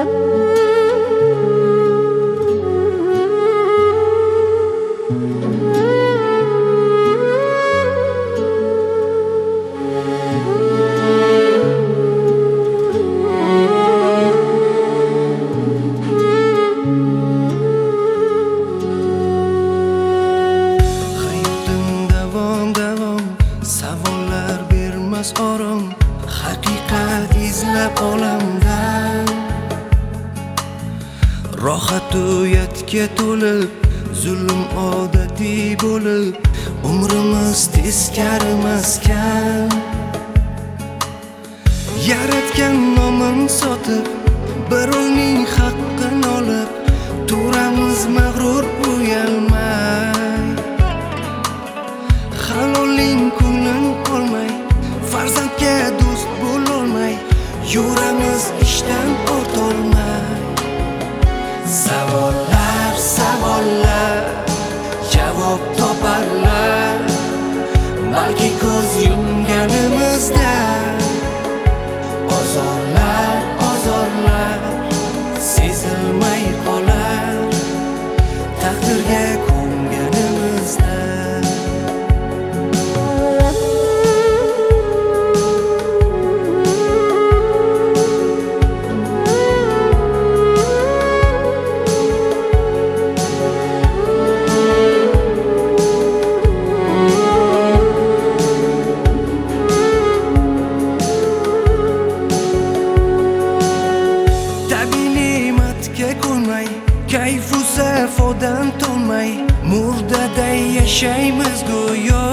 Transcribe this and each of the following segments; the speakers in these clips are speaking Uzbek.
Savollar bermas orom, haqiqat izlab olamdan. Rohat uyatga to'lib, zulm odatiy bo'lib, umrimiz teskari maskan. Yaratgan nomin sotib, birovning haqqini olib, turamiz mag'rur uyalmay. Halolning ko'nglin olmay, farzandga do'st bo'lolmay, yuramiz ishdan ortolmay. Savollar, savollar, javob toparlar, balki ko'z yumganimizda. Ozorlar, ozorlar sezilmay qolar, taqdirga ko'nganimizda. Kayfu safodan to'nmay, murdaday yashaymiz go'yo.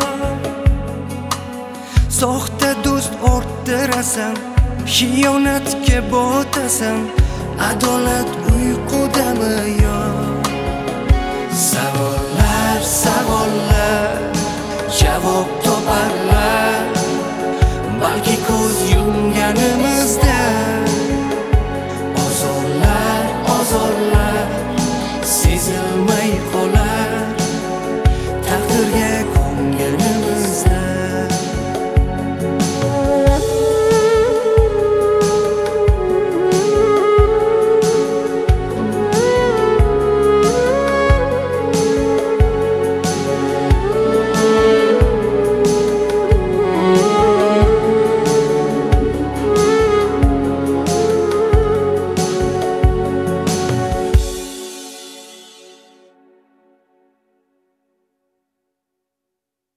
Soxta do'st orttirasan, xiyonatga botasan, adolat uyqudami yo? Savollar, savollar, javob toparlar, balki ko'z yumganimizda.